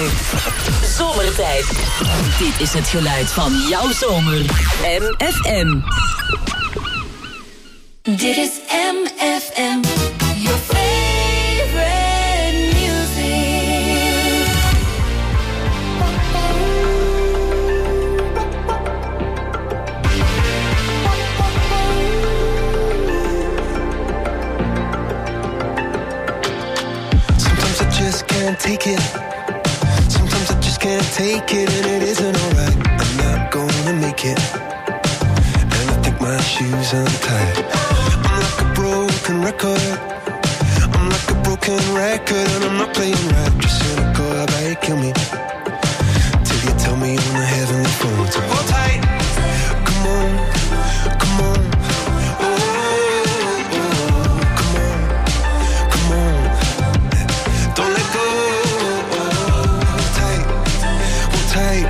Zomertijd. Dit is het geluid van jouw zomer. MFM. Dit is MFM. Your favorite music. Sometimes I just can't take it. Sometimes I just can't take it, and it isn't alright. I'm not gonna make it, and I think my shoes untied. I'm like a broken record. I'm like a broken record, and I'm not playing right. Just cynical, how about you kill me till you tell me on the heavenly phone. So hold tight, come on, come on. Oh, come on, come on. Don't let go. Hold tight, hold tight.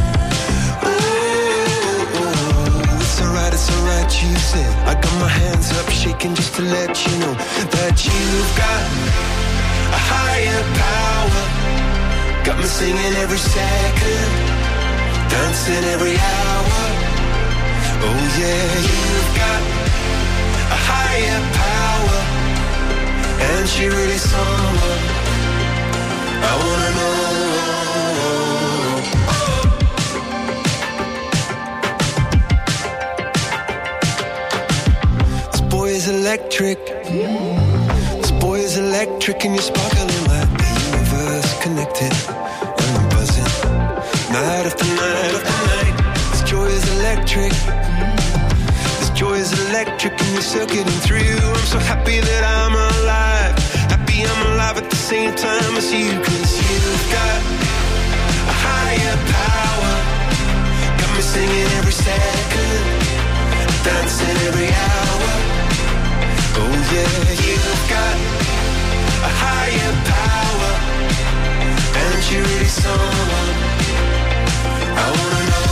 It's alright, you said. I got my hands up shaking just to let you know that you've got a higher power. Got me singing every second, dancing every hour. Oh yeah, you've got a higher power, and she really someone I wanna know. Electric. This boy is electric, and you're sparkling like the universe connected. And I'm buzzing night after night after night. This joy is electric. This joy is electric, and you're circuiting through. I'm so happy that I'm alive. Happy I'm alive at the same time as you. 'Cause you've got a higher power. Got me singing every second, dancing every hour. Oh yeah, you've got a higher power, and you're really someone I wanna know.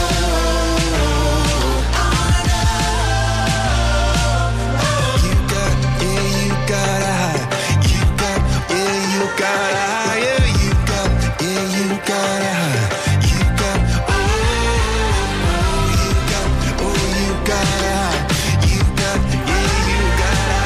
You got, yeah, you got a high. You got, yeah, you got a higher. You got, yeah, you got a high. You got, oh, you got, oh, you got a high. You got, yeah, you got a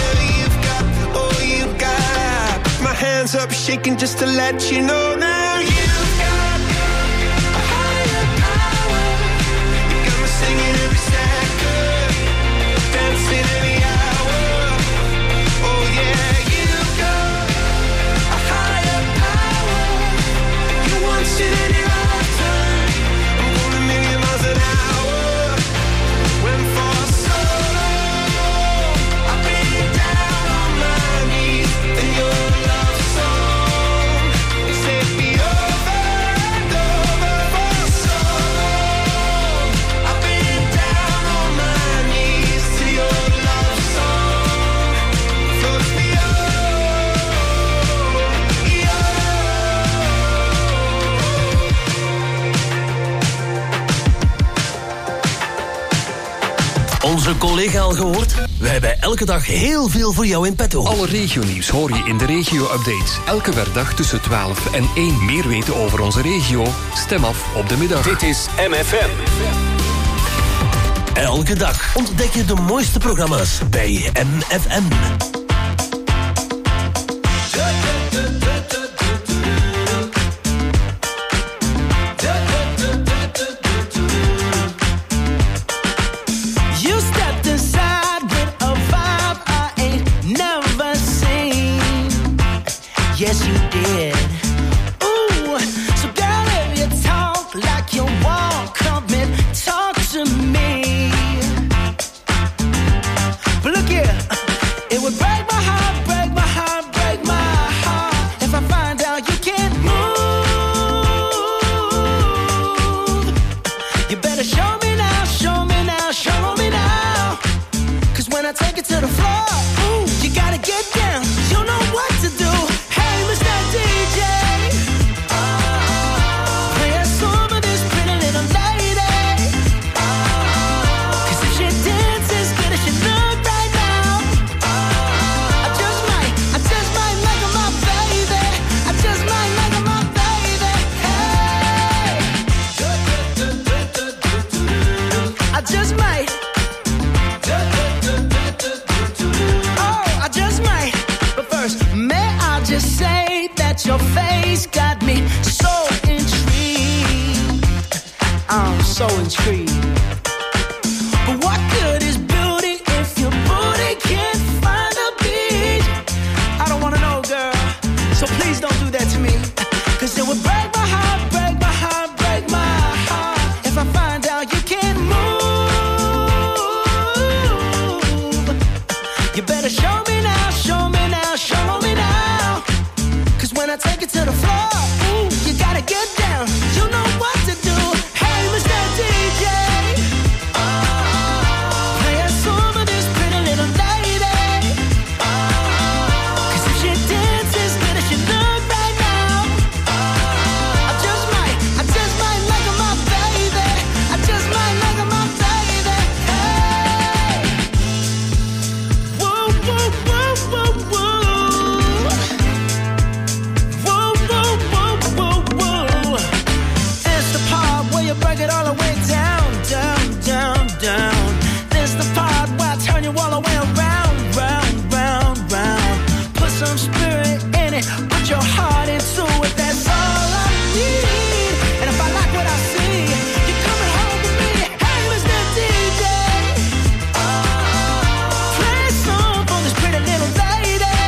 hands up shaking just to let you know now you've got a higher power. You got me singing every second, dancing every hour. Oh yeah, you've got a higher power. You want it in your lifetime. I'm going a million miles an hour. When for so long I've been down on my knees in your love song. Set me over and over for so long. I've been down on my knees to your love song. Floats me Onze collega al gehoord? We hebben elke dag heel veel voor jou in petto. Alle regionieuws hoor je in de regio-updates. Elke werkdag tussen 12 en 1. Meer weten over onze regio? Stem af op de middag. Dit is MFM. Elke dag ontdek je de mooiste programma's bij MFM. Yes, you did. Ooh, so girl, if you talk like you walk, come and talk to me. But look here, it would break my heart, break my heart, break my heart if I find out you can't move. You better show me now, show me now, show me now. 'Cause when I take it to the floor, ooh, you gotta get down, you know what to do. Hey, Mr. DJ. your face got me so intrigued. I'm so intrigued. But what good is beauty if your booty can't find a beat? I don't wanna know, girl, so please don't do that to me. Cause it would break my heart, break my heart, break my heart if I find out you can't move. You better show me now, show me now, show me now. Cause when I take it to the floor, ooh, you gotta get down. You know what to do. Hey, Mr. DJ, play a song of this pretty little lady. Cause if she dances as good as she look right now, I just might like her, my baby. I just might like her, my baby. Hey, whoa, whoa, whoa, whoa, whoa. Whoa, whoa, whoa, whoa, whoa. It's the part where you break it all the way down, down, down, down. This the part where I turn you all the way around, round, round, round. Put some spirit in it, put your heart into it. That's all I need. And if I like what I see, you're coming home with me. Hey, Mr. DJ, play a song for this pretty little lady.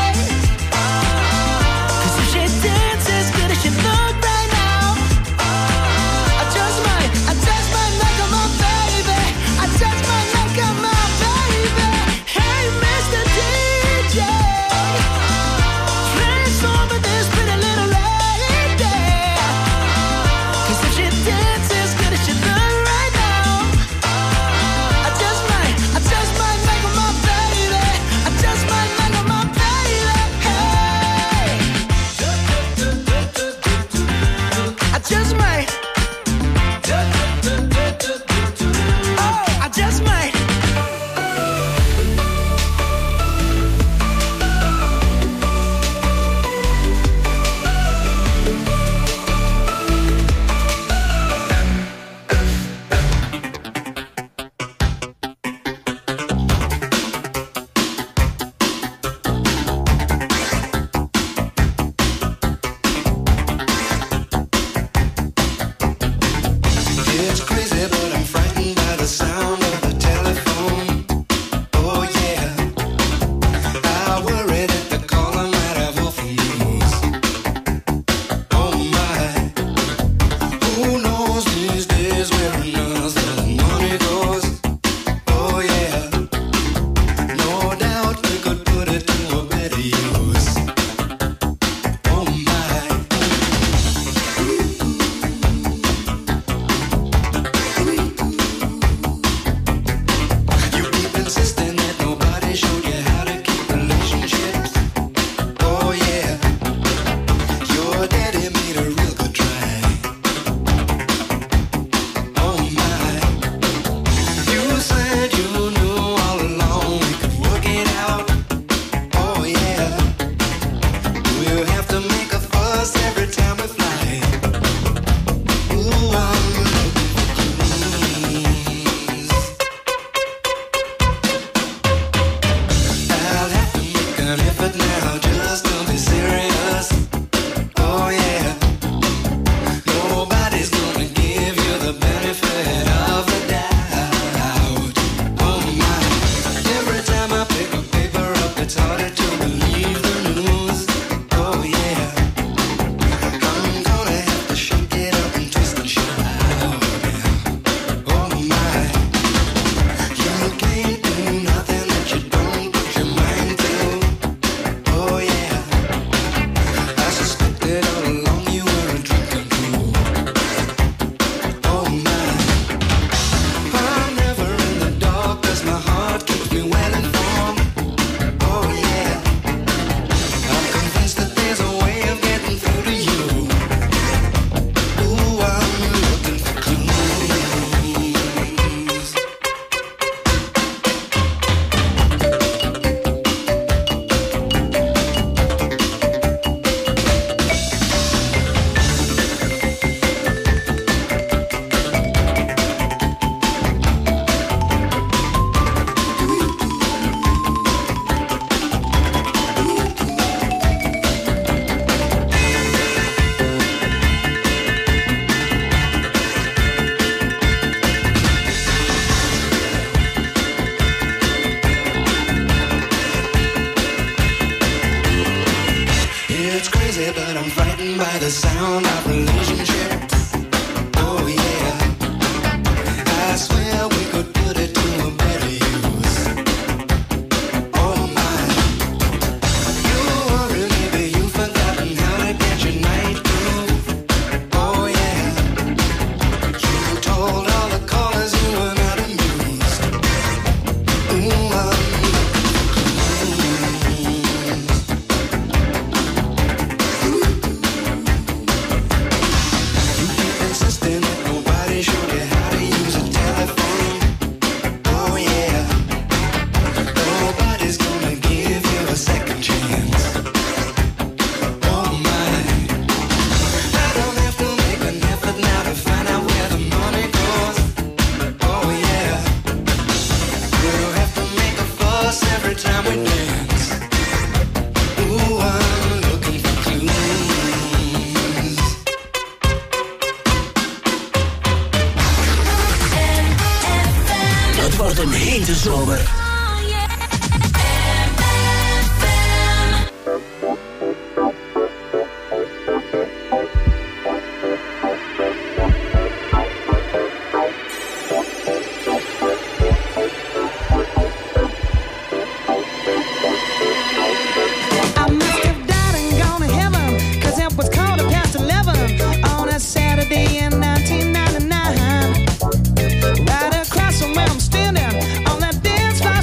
but I'm frightened by the sound of relationship. Oh yeah, I swear we could put it to a better use. Oh my, you worry, maybe you've forgotten how to get your night groove. Oh yeah, you told all the callers you were not amused. Ooh, Right across from where I'm standing on that dance floor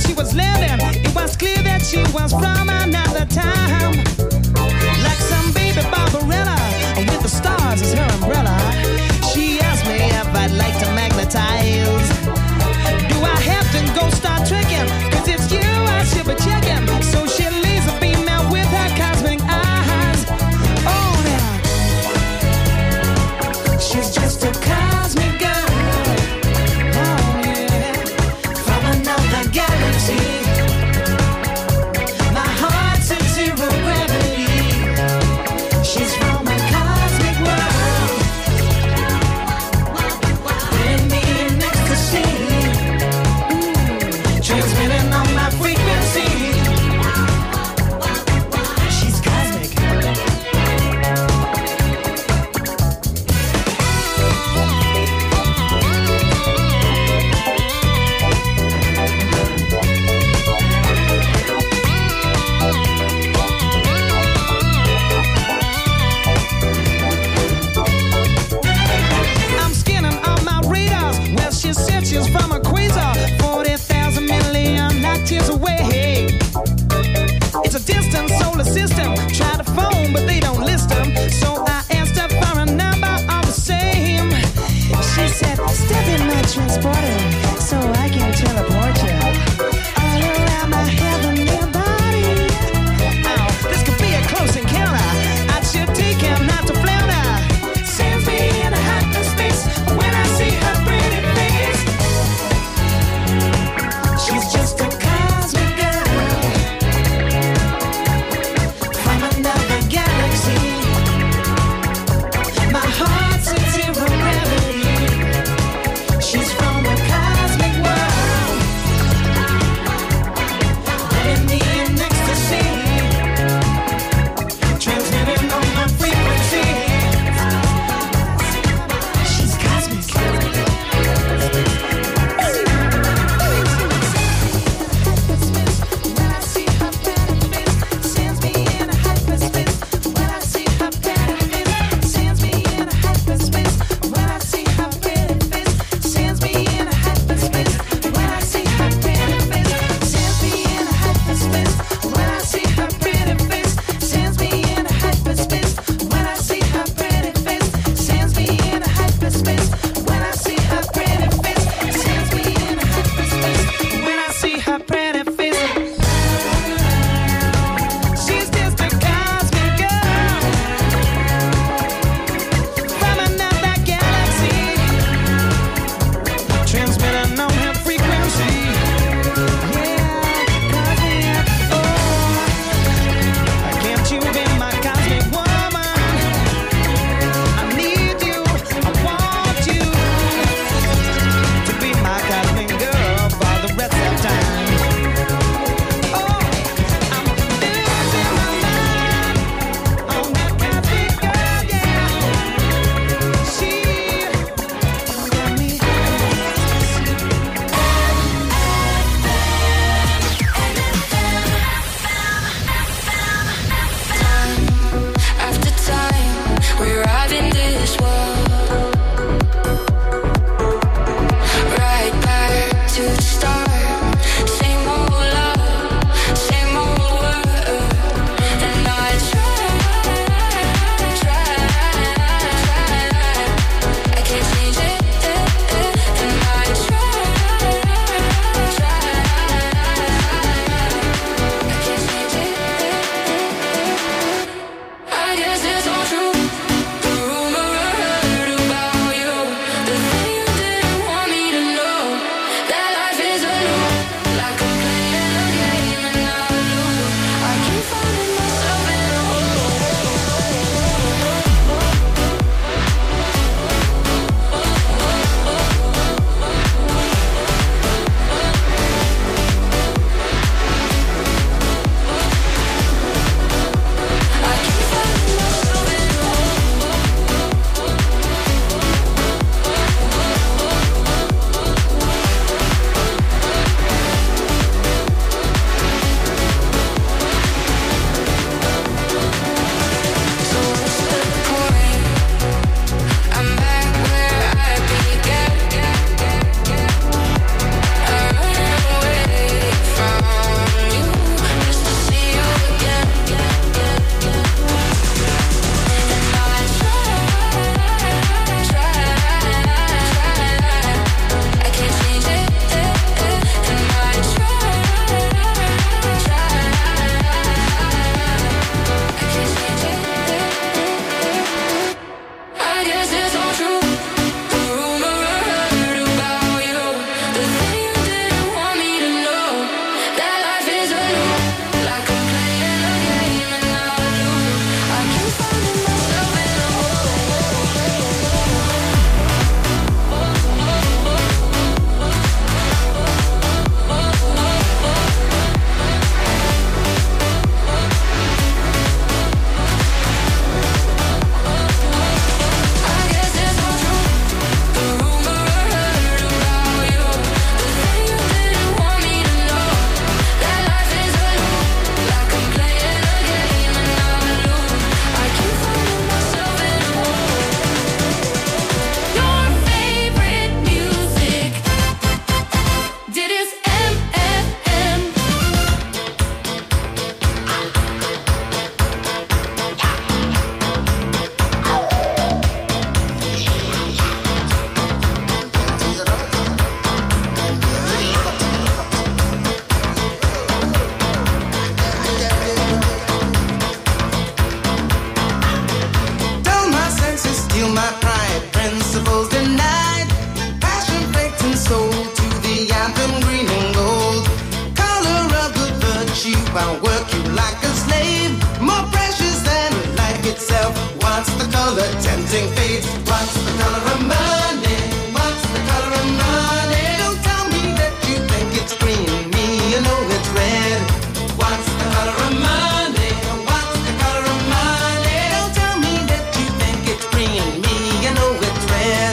tempting fate. What's the color of money? What's the color of money? Don't tell me that you think it's green. Me, you know it's red. What's the color of money? What's the color of money? Don't tell me that you think it's green. Me, you know it's red.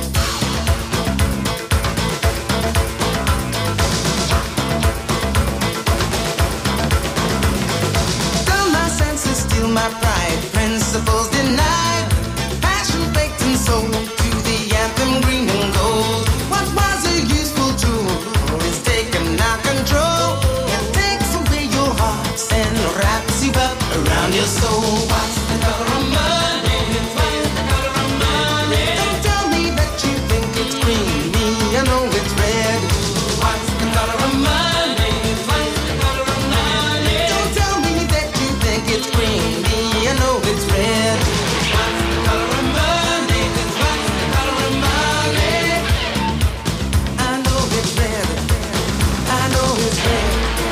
Dull my senses, steal my pride. Principles denied. Passion baked and sold to the anthem green and gold. What was a useful tool is taken our control. It takes away your hearts and wraps you up around your soul. What's the color of money? What's the color of money? Don't tell me that you think it's green. Me, I know it's red. What's the color of money? What's the color of money? Don't tell me that you think it's green. Me, I know it's red. What's the color of money? What's the color of money? I know it's red. I know it's red.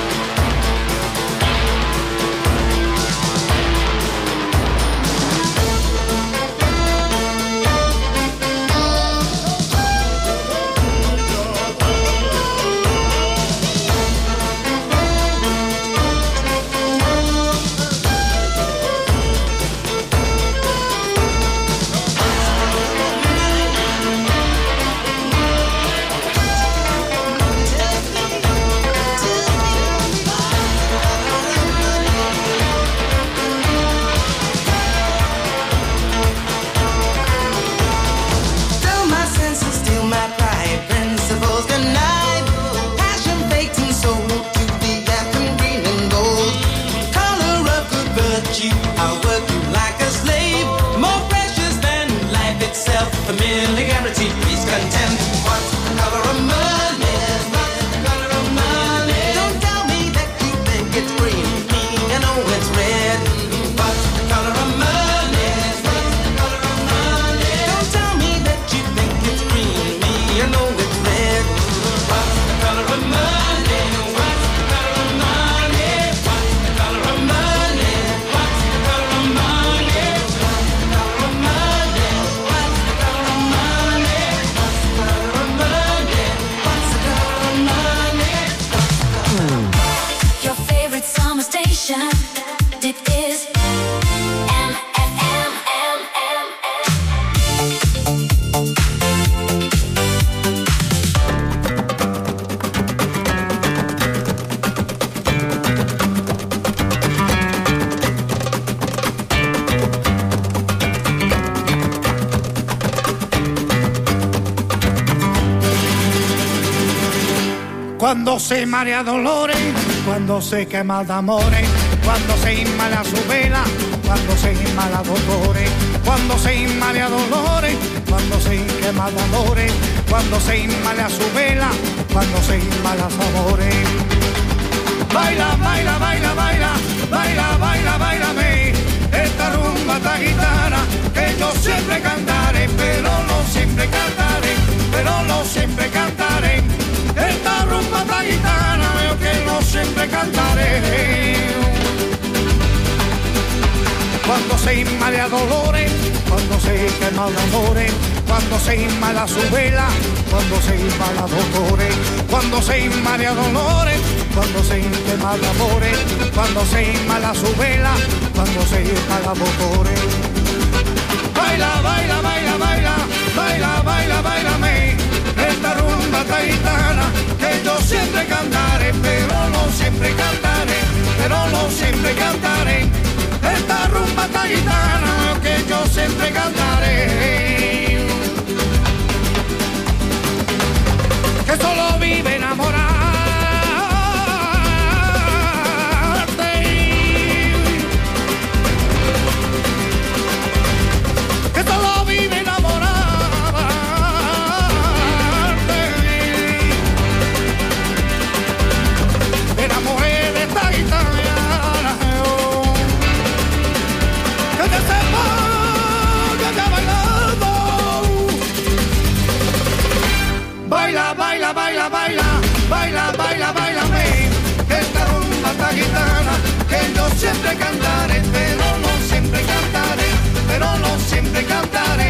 Dull my senses, steal my pride. Principles denied. Passion baked and sold to the anthem green and gold. Color of good virtue, I'll work you like a slave. More precious than life itself. Familiarity breeds contempt. What's the color of money? What's the color of money? Don't tell me that you think it's green. Me, I know it's red. What's the color of money? What's the color of money? Don't tell me that you think it's green. Me, I know it's red. What's the color of money? What's the color of money? What's the color of money? What's the color of money? What's the color of money? What's the color of money? What's the color of money? What's the color of money? Your favorite summer station. It is MFM. Cuando se marea dolores, cuando se quema de amores, cuando se inmala su vela, cuando se inmala dolores, cuando se inmala dolores, cuando se quema de amores, cuando se inmala su vela, cuando se inmala amores. Baila, baila, baila, baila, baila, baila, bailame, esta rumba esta gitana que yo siempre cantaré, pero no siempre cantaré, pero no siempre cantaré. Esta rumba esta gitana yo que no siempre cantaré. Cuando se inmala dolores, cuando se quema de amores, cuando se inmala su vela, cuando se inmala dolores, cuando se inmala dolores, cuando se quema de amores, cuando se inmala su vela, cuando se inmala dolores. Baila, baila, baila, baila, baila, baila, bailame, esta rumba esta gitana que yo siempre cantaré, pero no siempre cantaré, pero no siempre cantaré. Esta rumba esta gitana que yo siempre cantaré. Que solo vive enamorarte. Que solo vive enamorarte. Me enamoré de esta gitana. Que te sepa que te bailando. Baila, baila, baila, baila, baila, baila, bailame. Esta rumba esta gitana que yo siempre cantaré, pero no siempre cantaré, pero no siempre cantaré.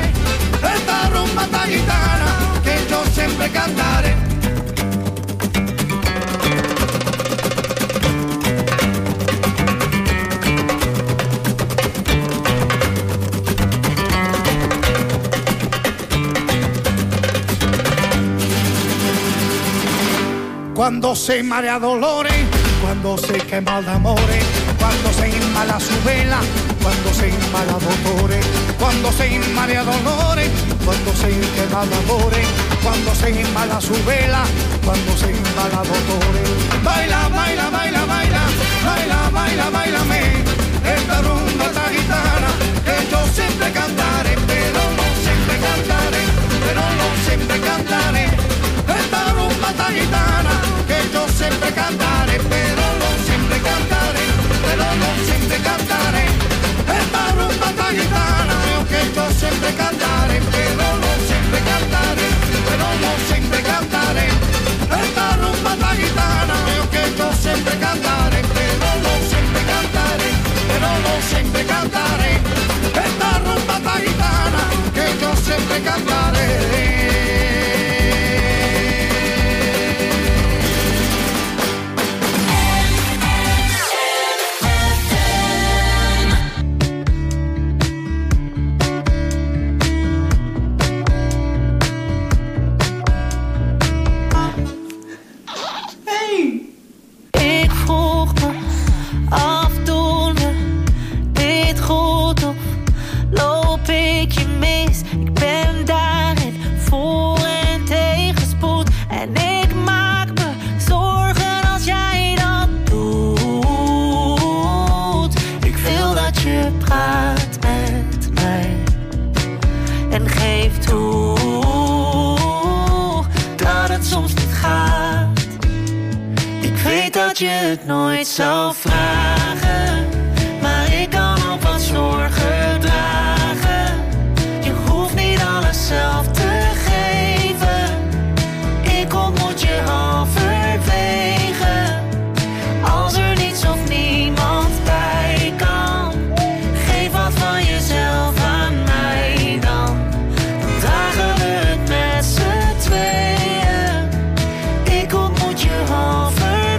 cuando se marea dolores, cuando se quema de amores, cuando se inmala su vela, cuando se inmala dolores, cuando se marea dolores, cuando se quema de amores, cuando se inmala su vela, cuando se inmala dolores. Baila, baila, baila, baila, baila, baila, bailame, esta rumba, esta gitana, que yo siempre cantaré, pero no siempre cantaré, pero no siempre cantaré. Esta rumba, esta gitana, que yo siempre cantaré, pero no siempre cantaré, pero no siempre cantaré. Esta rumba, esta gitana, que yo siempre cantaré, pero no siempre cantaré, pero no siempre cantaré. Esta rumba, esta gitana, que yo siempre cantaré, pero no siempre cantaré, pero no siempre cantaré. Esta rumba, esta gitana, que yo siempre cantaré. Je het nooit zou vragen, maar ik kan ook wat zorgen dragen. Je hoeft niet alles zelf te geven, ik ontmoet je halverwege. Als er niets of niemand bij kan, geef wat van jezelf aan mij dan. Dan dragen we het met z'n tweeën, ik ontmoet je halverwege.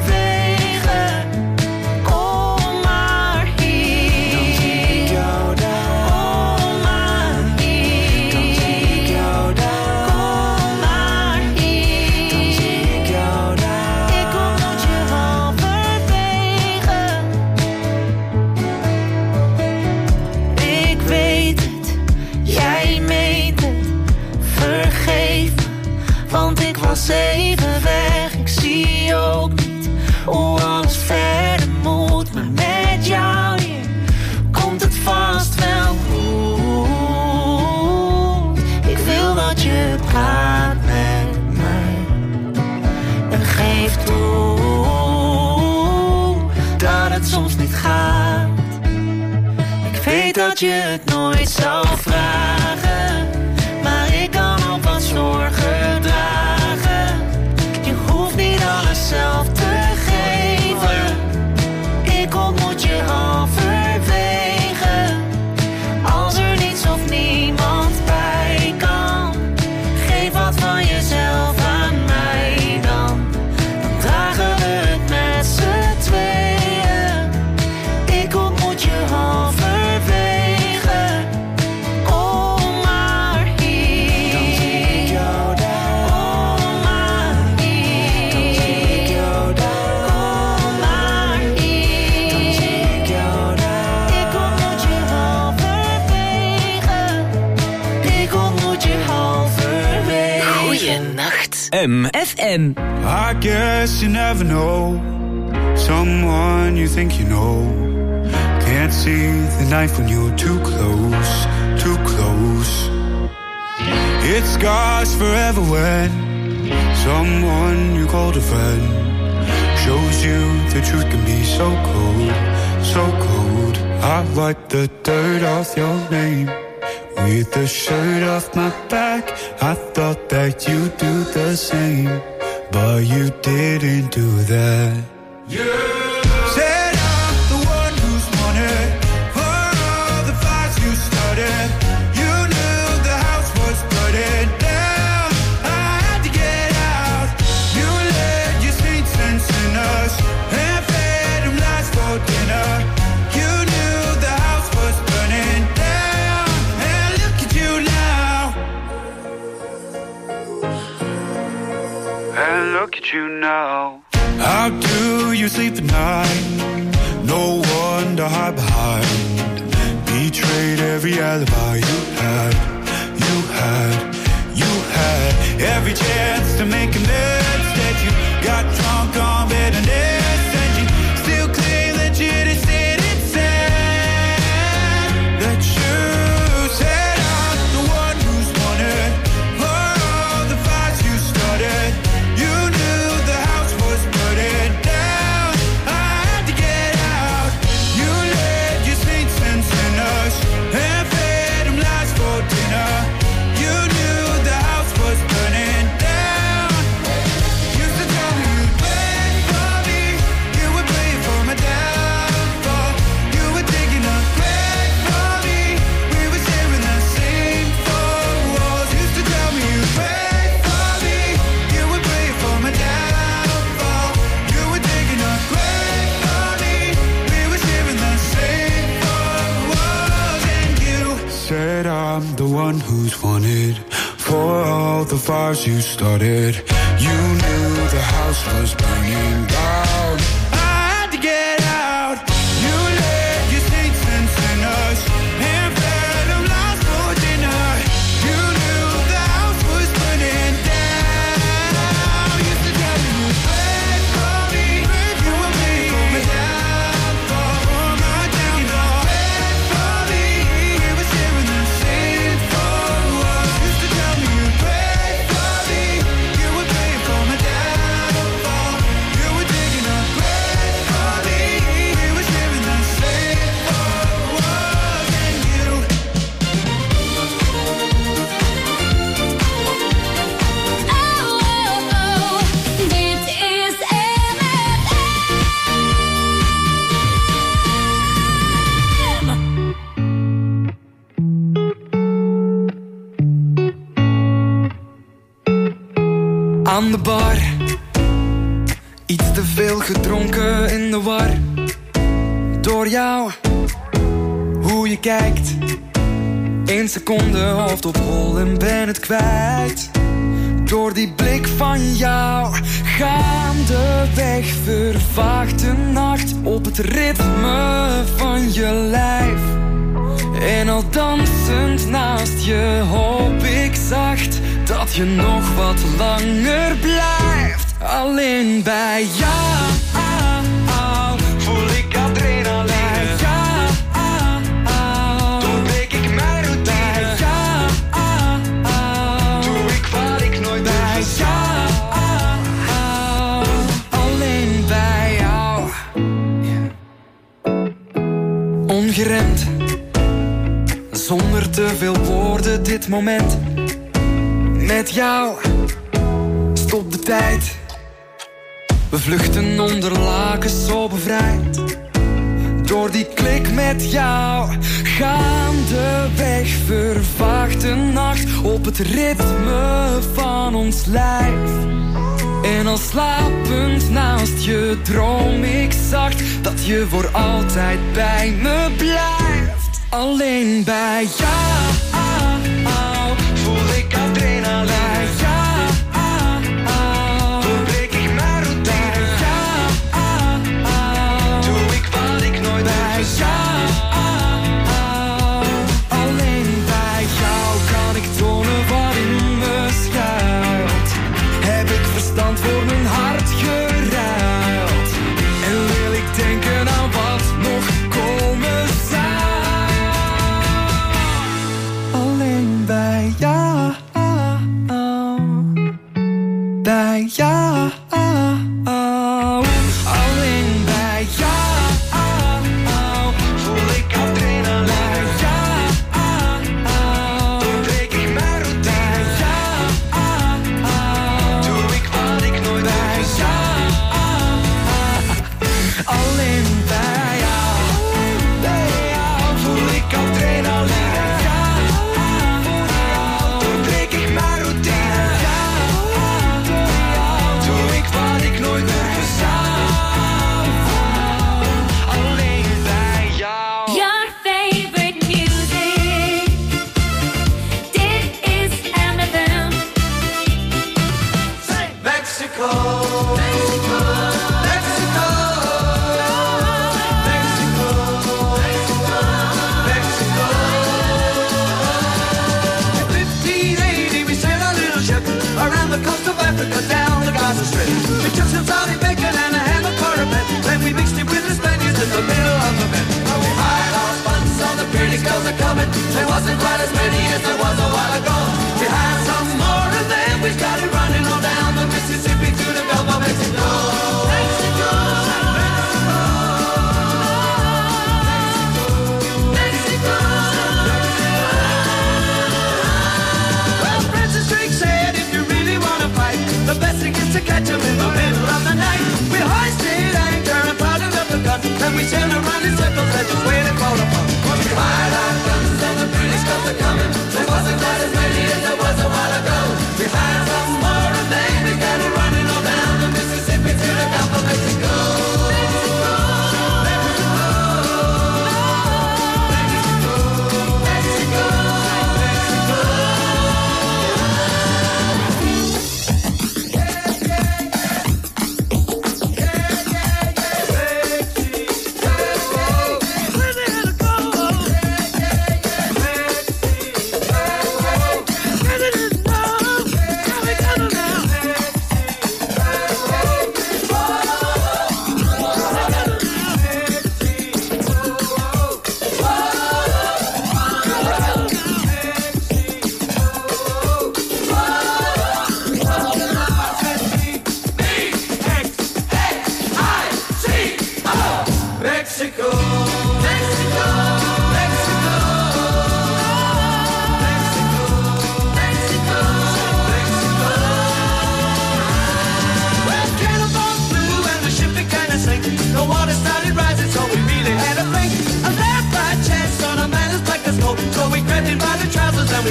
Even weg, ik zie ook niet hoe alles verder moet. Maar met jou hier komt het vast wel goed. Ik wil dat je praat met mij en geef toe dat het soms niet gaat. Ik weet dat je het nooit zou vragen, maar ik kan ook wat zorgen dragen. Zelf te geven, ik ontmoet je halverwege. Als er niets of niemand bij kan, geef wat van jezelf aan mij dan. Dan dragen we het met z'n tweeën, ik ontmoet je halverwege. Kom maar hier, dan zie ik jou daar. FM. I guess you never know someone you think you know. Can't see the knife when you're too close, too close. It scars forever when someone you called a friend shows you the truth can be so cold, so cold. I wipe the dirt off your name with the shirt off my back. I thought that you'd do the same, but you didn't do that. Said I'm the one who's wanted for all the fights you started. You knew the house was burning down. I had to get out. You led your saints and sinners and fed them lies for dinner. You knew the house was burning down, and look at you now. And look at you know. How do you sleep at night? No one to hide behind. Betrayed every alibi you had. Every chance to make amends. Instead you got drunk on bitterness, and you still claim that you just didn't say that you said I'm the one who's wanted for all the fights you started. You knew the house was burning down. I had to get out. You led your saints and sinners and fed them lies for dinner. You knew the house was burning down. Used to tell me you'd wait for me. You would pray for my downfall. You were digging a grave for me. We were sharing the same four walls. Used to tell me you'd wait for me. You would pray for my downfall. You were digging a grave for me. We were sharing the same four walls. And you said I'm the one who's wanted for all the fires you started. You knew the house was burning down. I had to get out. You led your saints and sinners and fed them lies for dinner. You knew the house was burning down. Used to tell me you'd wait for me. You would wait for my downfall. For my downfall. Wait for me. We were sharing the same four walls. Used to tell me you'd wait for me. You would wait for my downfall. You were digging a grave for me. We were sharing the same four walls. And you Dit is Aan de bar, iets te veel gedronken in de war. Door jou, hoe je kijkt. 1 seconde hoofd op hol en ben het kwijt. Door die blik van jou, gaandeweg vervaagt de nacht op het ritme van je lijf. En al dansend naast je hoop ik zacht dat je nog wat langer blijft. Alleen bij jou voel ik adrenaline. Bij jou doorbreek ik mijn routine. Bij jou doe ik wat ik nooit bij jou. Alleen bij jou. Ongeremd, zonder te veel woorden dit moment. Met jou, stop de tijd. We vluchten onder lakens zo bevrijd. Door die klik met jou, gaandeweg vervaagt de nacht op het ritme van ons lijf. En al slapend naast je droom ik zacht dat je voor altijd bij me blijft. Alleen bij jou voel ik adrenaline. Bij jou doorbreek ik mijn routine. Bij jou doe ik wat ik nooit bij jou. Alleen bij jou kan ik tonen wat in me schuilt. Heb ik verstand voor mijn hart geruild. En wil ik denken aan wat nog komen zou.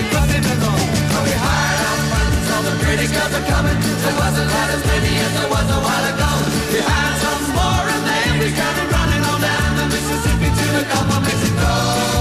we couldn't even go. So we hired our friends, all the pretty girls are coming. There wasn't quite as many as there was a while ago. We had some more and then we started running on down the Mississippi to the Gulf of Mexico.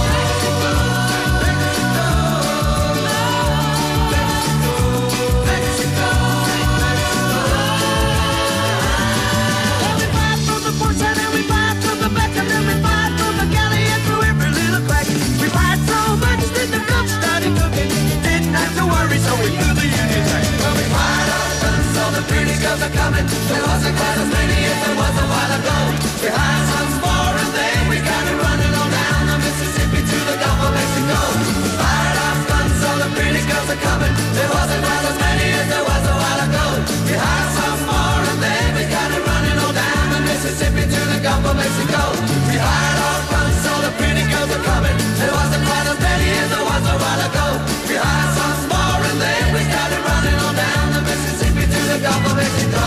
So we threw the Union Jack. Well, we fired our guns, so the pretty girls are coming. There wasn't quite as many as there was a while ago. We hired some more and then we got it running on down the Mississippi to the Gulf of Mexico. Fired our guns, so the pretty girls are coming. There wasn't quite as many as there was a while ago. We hired some more and then we got it running on down the Mississippi to the Gulf of Mexico. We hired our guns, so the pretty girls are coming. There wasn't quite as many as there was a while ago. We hired some more and then we started running on down the Mississippi to the Gulf of Mexico.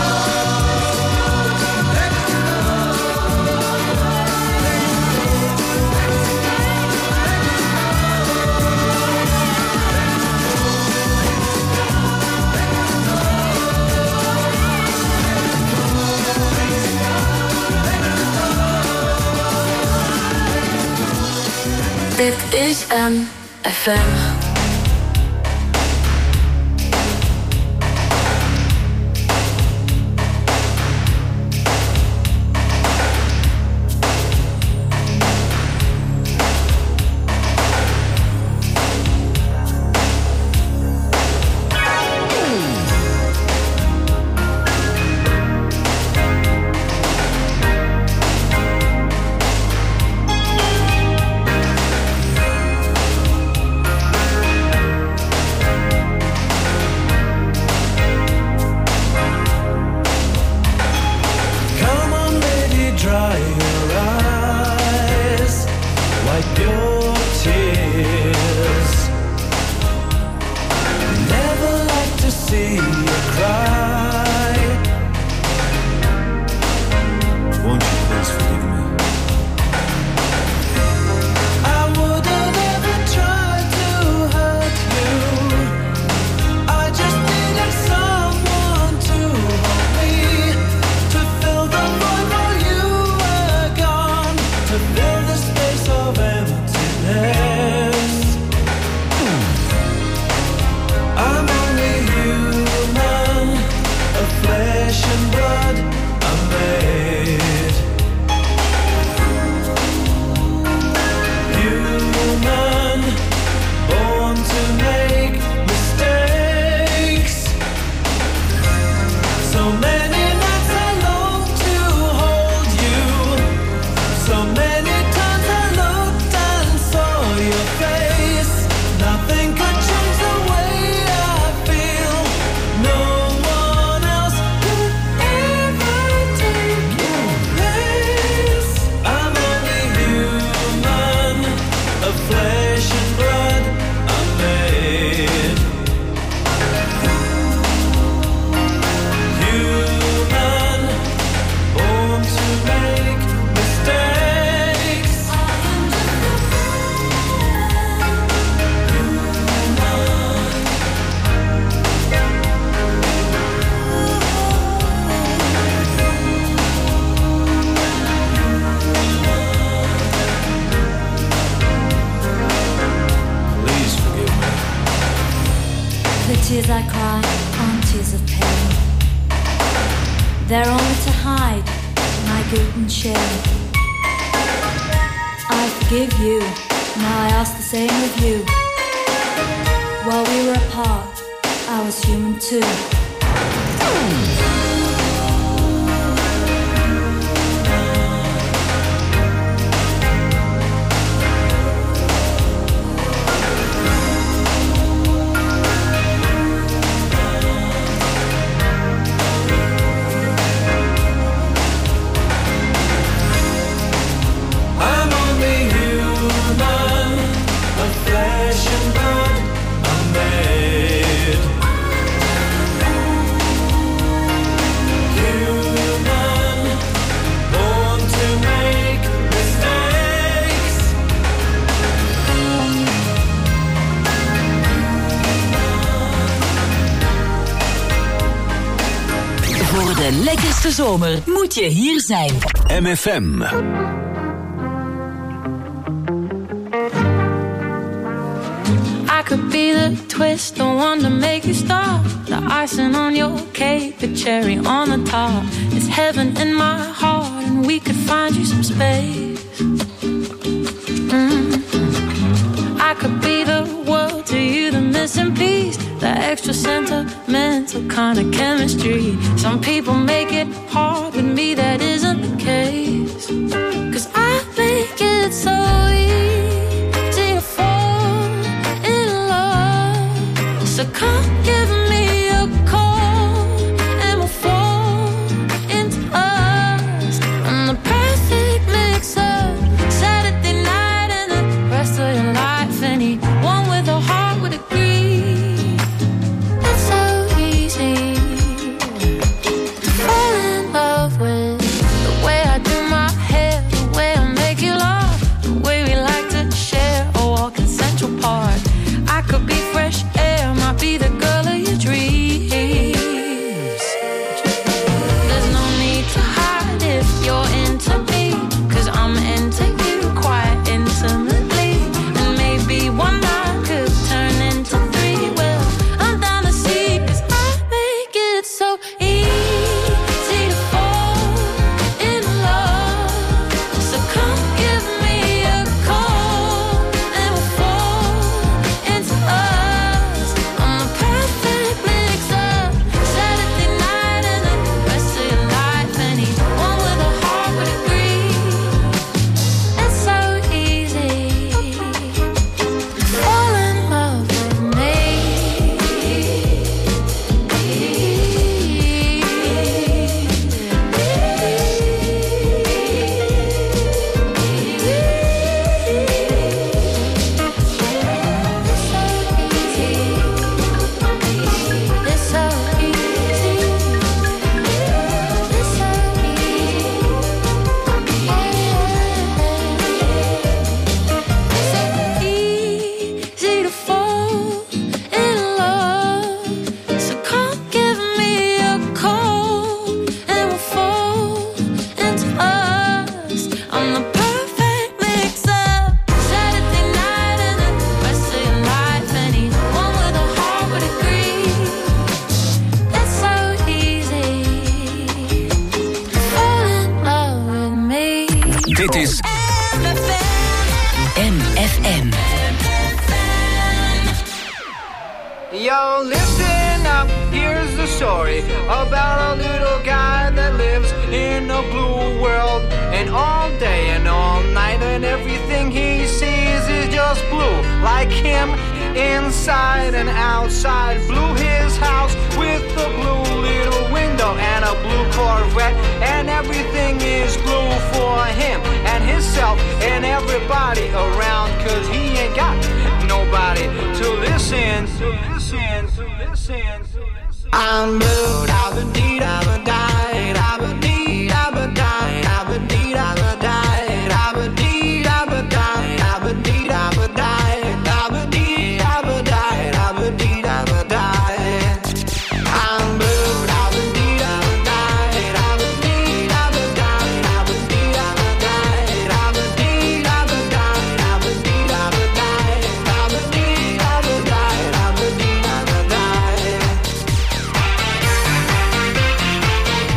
Dit is FM. tears I cry aren't tears of pain. They're only to hide my guilt and shame. I forgive you, now I ask the same of you. While we were apart, I was human too. Flesh and blood, I'm made. De lekkerste zomer moet je hier zijn. MFM. I could be the twist, the one to make you stop. The icing on your cake, the cherry on the top. It's heaven in my heart, and we could find you some space. I could be the world to you, the missing piece, the extra sentimental kind of chemistry. Some people make it hard, with me that isn't the case. 'Cause I make it so easy to fall in love. So come give me a call and we'll fall into us. I'm the perfect mix-up, Saturday night and the rest of your life. Anyone with a heart would agree. It's so easy to fall in love with the way I do my hair, the way I make you laugh, the way we like to share a walk in Central Park. I could be fresh air, might be the girl of your dreams. There's no need to hide if you're into me, 'cause I'm into you quite intimately. And maybe one night could turn into three. Well, I'm down to see, 'cause I make it so easy to fall in love. So come give me a call and we'll fall into us. I'm the perfect mix-up, Saturday night and the rest of your life. Anyone with a heart would agree. It's so easy to fall in love with me. It's so easy. It's so easy to fall in love. So come give me a call and we'll fall into us. I'm the perfect mix-up, Saturday night and the rest of your life. Anyone with a heart would agree. It's so easy to fall in love with me. Dit is MFM. Yo, listen up, here's the story about a little guy that lives in a blue world. And all day and all night and everything he sees is just blue. Like him, inside and outside. Blue his house with a blue little window and a blue Corvette. And everything is blue for him and himself and everybody around. 'Cause he ain't got nobody to listen, to listen, to listen, to listen. I'm blue, da-ba-dee, da-ba-die, da-ba-dee, da-ba-die, da-ba-dee, da-ba-die, da-ba-dee, da-ba-die, da-ba-dee, da-ba-die, da-ba-dee, da-ba-die, da-ba-dee, da-ba-die. I'm blue, da-ba-dee, da-ba-die, da-ba-dee, da-ba-die, da-ba-dee, da-ba-die, da-ba-dee, da-ba-die, da-ba-dee, da-ba-die, da-ba-dee, da-ba-die, da-ba-dee, da-ba-die.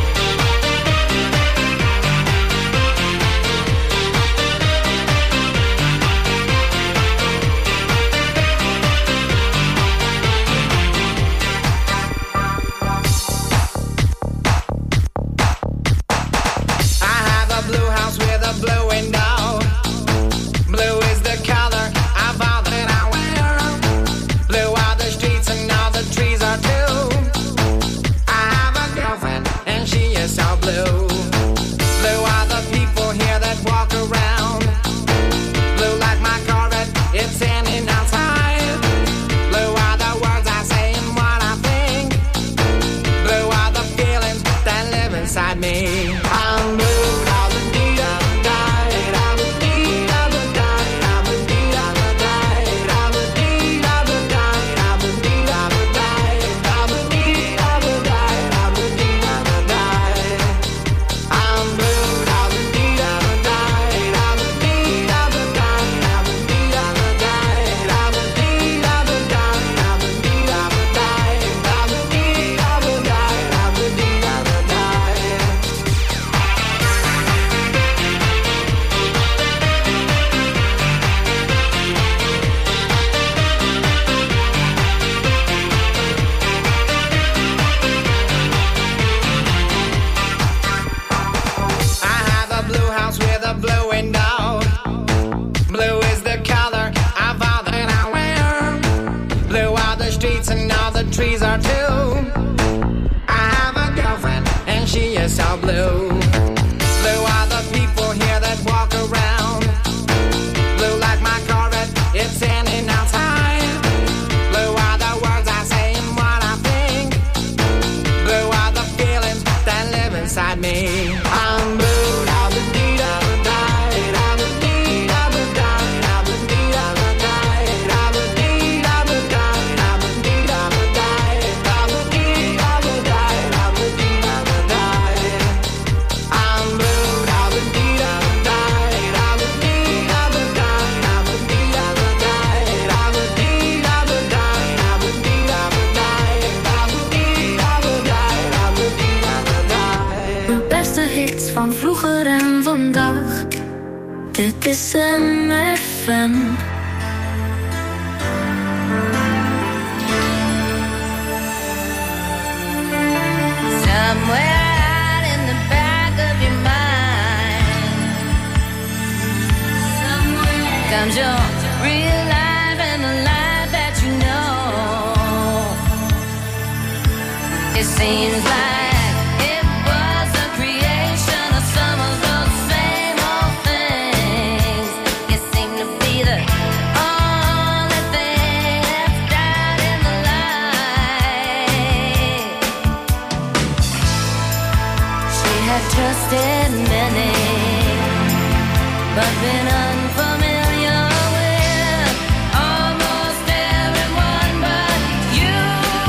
is so blue. Blue are the people here that walk around. Blue like my Corvette, it's in and out time. Blue are the words I say and what I think. Blue are the feelings that live inside me. I'm blue. Van vroeger en vandaag. Dit is MFM. Somewhere out in the back of your mind, comes your real life and the life that you know. It seems like trusted many, but been unfamiliar with almost everyone but you.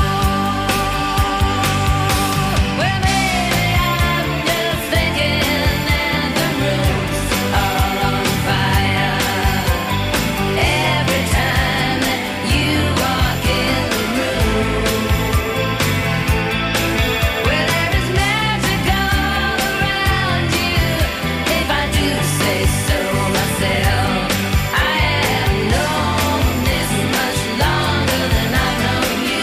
Well, maybe I'm just thinking that the room's all on fire every time that you walk in the room. Well, there is magic all around you, if I do say so myself. I have known this much longer than I've known you.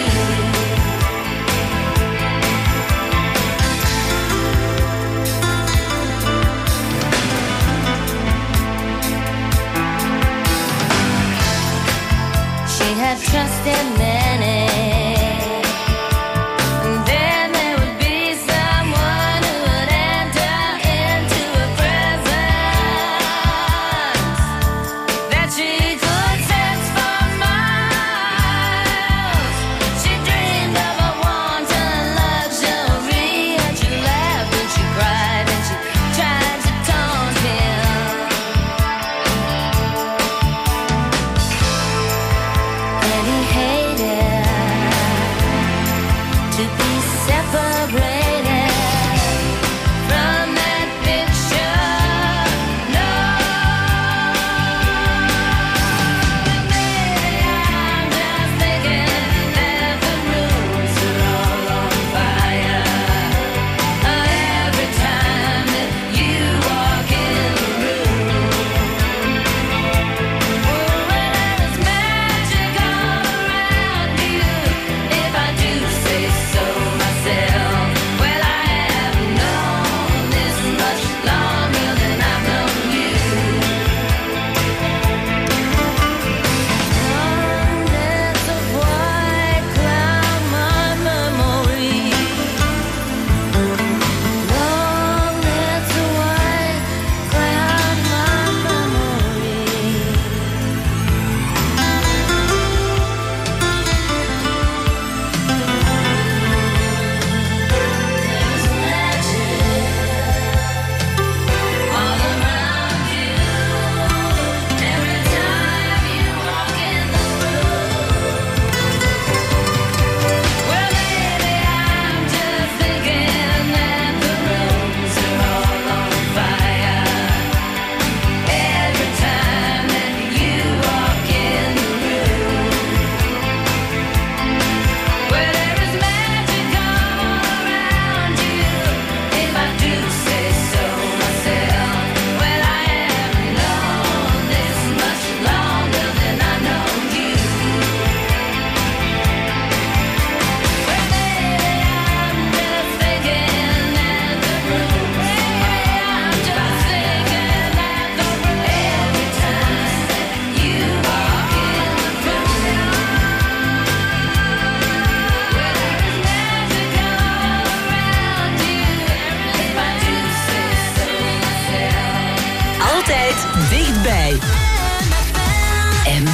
She had trusted many, and then there would be someone who would enter into a presence that she could sense for miles. She dreamed of a wanton luxury, and she laughed and she cried and she tried to taunt him. And he hated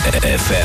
FM.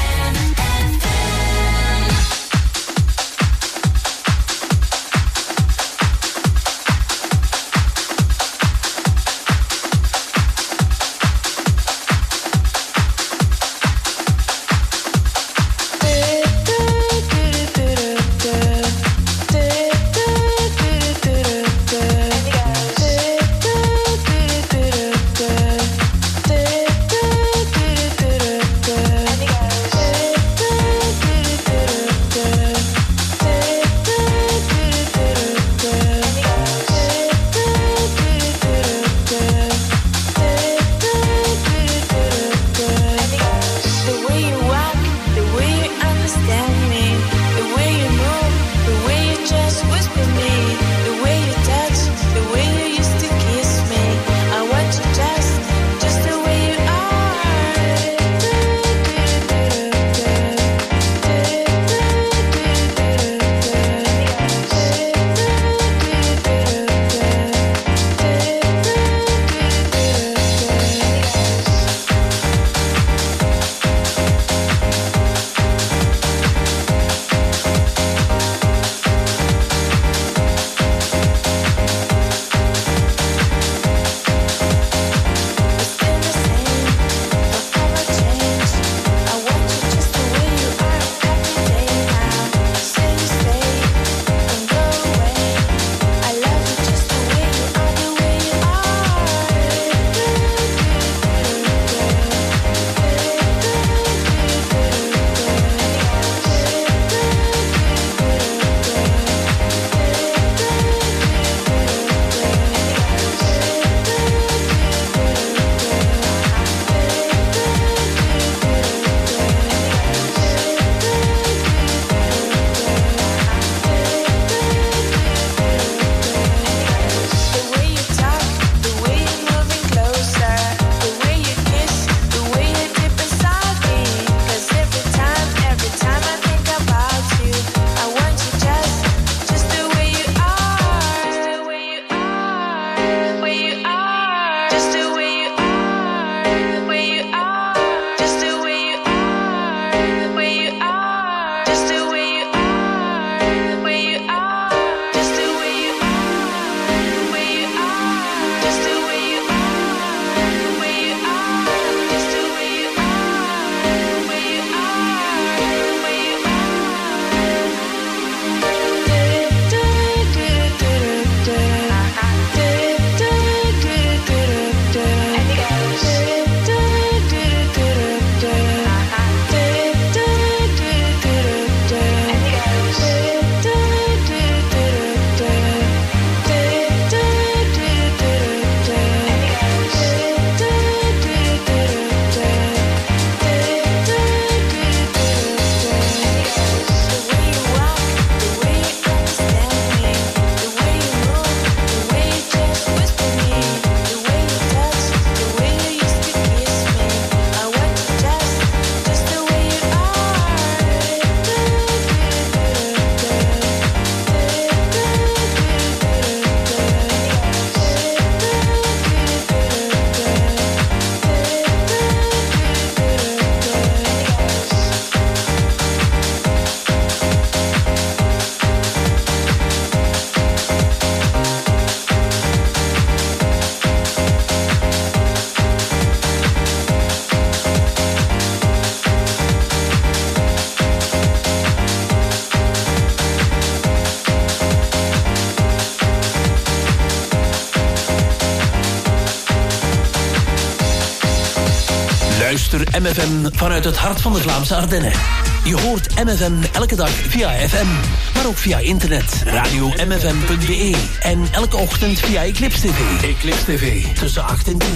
Luister MFM vanuit het hart van de Vlaamse Ardennen. Je hoort MFM elke dag via FM, maar ook via internet. Radio-mfm.be en elke ochtend via Eclipse TV. Eclipse TV, tussen 8 en 10.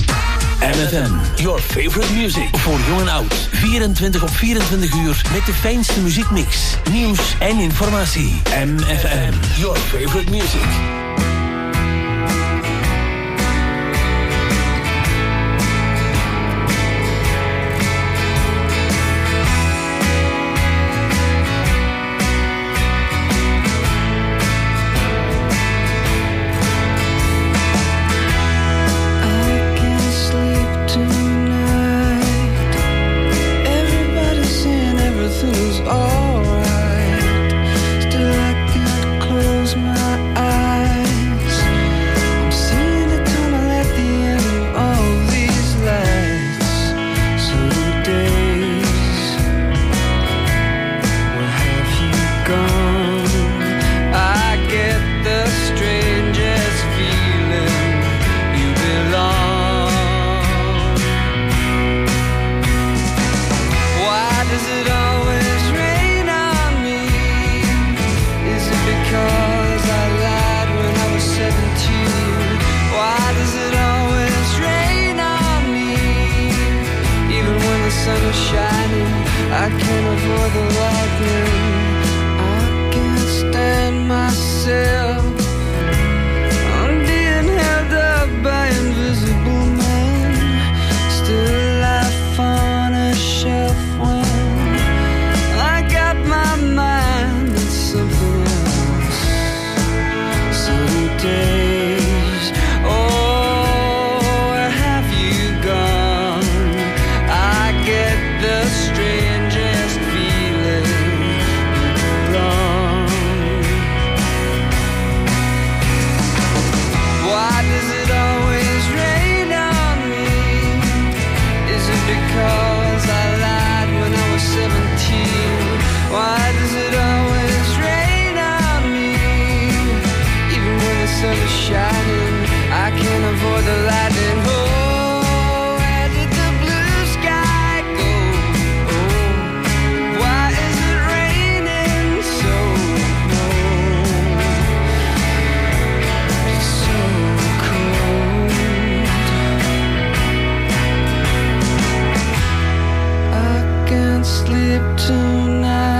MFM, your favorite music. Voor jong en oud. 24 op 24 uur met de fijnste muziekmix, nieuws en informatie. MFM, your favorite music. the sun is shining, I can't avoid the lightning. I can't stand myself. I'm being held up by invisible men, still life on a shelf when I got my mind on something else. Some days, oh, where have you gone? I get the strangest feeling you belong. Why does it always rain on me? Is it because I lied when I was 17? Why does it always rain on me? Even when the sun is shining, I can't avoid the lightning. Oh, where did the blue sky go? Oh, why is it raining so cold? It's so cold. I can't sleep tonight.